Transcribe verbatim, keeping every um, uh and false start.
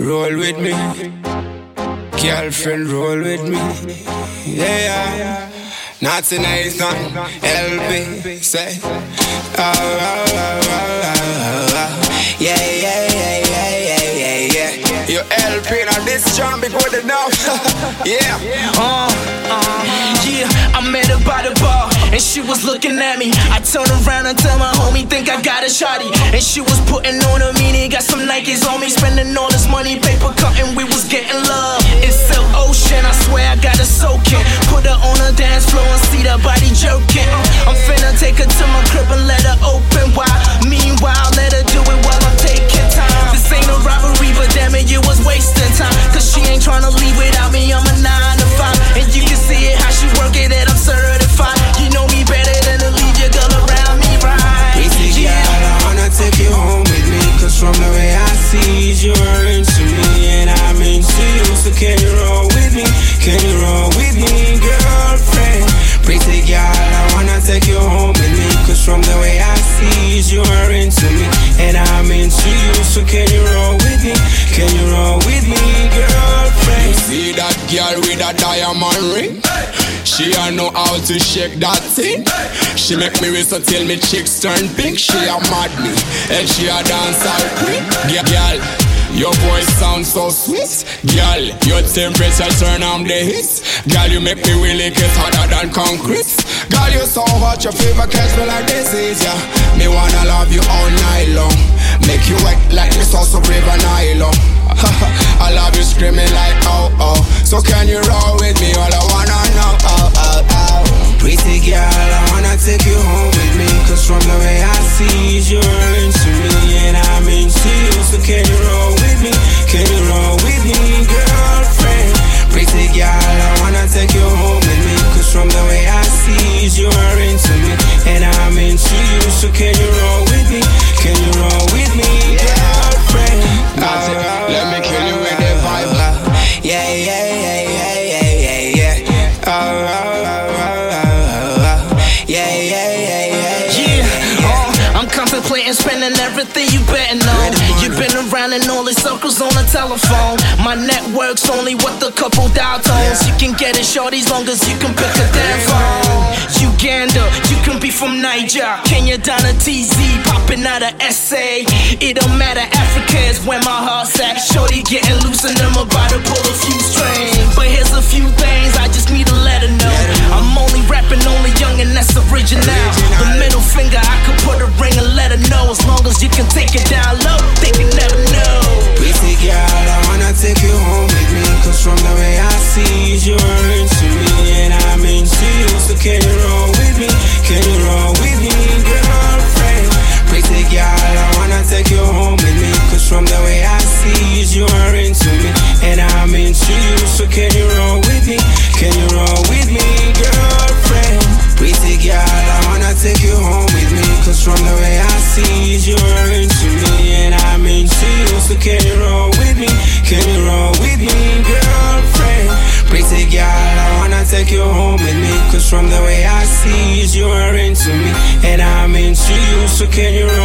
roll with me. Girlfriend, roll with me. Yeah, not tonight, son. L P, say. Oh, oh, oh, oh, oh, oh. Yeah, yeah, yeah, yeah, yeah, yeah, yeah. Your L P, now this jam be good enough. Yeah. Uh, uh, yeah, I met her by the bar, and she was looking at me. I turned around and tell my homie, think I got a shawty. And she was putting on a meaning, got some Nikes on me. Spending all this money, paper cutting, we was getting love. It's Silk Ocean, I swear I got her soaking. Put her on a dance floor and see that body jerking. uh, I'm finna take her to my crib and let her open wide. Meanwhile, let her do it while I'm taking time. This ain't a robbery, but damn it, you was wasting time. Cause she ain't tryna leave without me, I'm a nine to five. And you can see it, how she work it, that I'm certified. You know me better than to leave your girl around me, right? Crazy girl, I wanna take you home with me. Cause from the way I see you, you're into me and I'm into you. So can you roll with me? Can you roll with me, girlfriend? Pretty girl, I wanna take you home with me. Cause from the way I see you, you're into me and I'm into you. So can you roll with me? Can you roll with me, girlfriend? You see that girl with a diamond ring? She a know how to shake that thing. She make me whistle till me cheeks turn pink. She a mad me and she a dancer queen. Girl, your voice sounds so sweet. Girl, your temperature turn on the heat. Girl, you make me really get hotter than concrete. Girl, you so hot, your fever catch me like disease, yeah. Me wanna love you all night long. Make you wet like me sauce of river nylon. I love you screaming like oh oh. So can you roll with me? All I wanna know, oh oh oh. Pretty girl, I wanna take you home with me. Cause from the way I see you, you're into me and I'm into you. So can you roll with me? Can you roll with me, girlfriend? Pretty girl, I wanna take you home with me. Cause from the way I see you, you're into me and I'm into you. So can you roll with me? Can you roll with me, girlfriend? That's it. Let me kill you with the vibe. Yeah, yeah, yeah, yeah, yeah, yeah, yeah. Oh, oh, oh, oh, oh, oh. Yeah, yeah, yeah, yeah, yeah. Uh, I'm contemplating spending everything you better know. You've been around in all the circles on the telephone. My network's only worth a couple dial tones. You can get it short as long as you can pick a damn phone. Uganda, you can be from Niger. Kenya down to T Z, popping out of S A. It don't matter, Africa is where my heart's at. Shorty getting loose and I'm about to pull a few strings. But here's a few things I just need to let her know. I'm only rapping, only young and that's original. The middle finger, I could put a ring and let her know. As long as you can take it down low, they can never know. Pretty girl, I wanna take you home with me. Cause from the way I see you, you're into me and I'm into you. So can you roll with me? Can you roll with me, girlfriend? Pretty girl, I wanna take you home with me. Cause from the way I see you, you're into me and I'm into you. So can you roll with me? Can you roll with me, girlfriend? Pretty girl, I wanna take you home with me. Cause from the way I see you, you're into me and I'm into you. So can you roll with me? Can you roll with me, girlfriend? Pretty girl, I wanna take you home with me. Cause from the way I see you, you're into me and I'm into you. So can you roll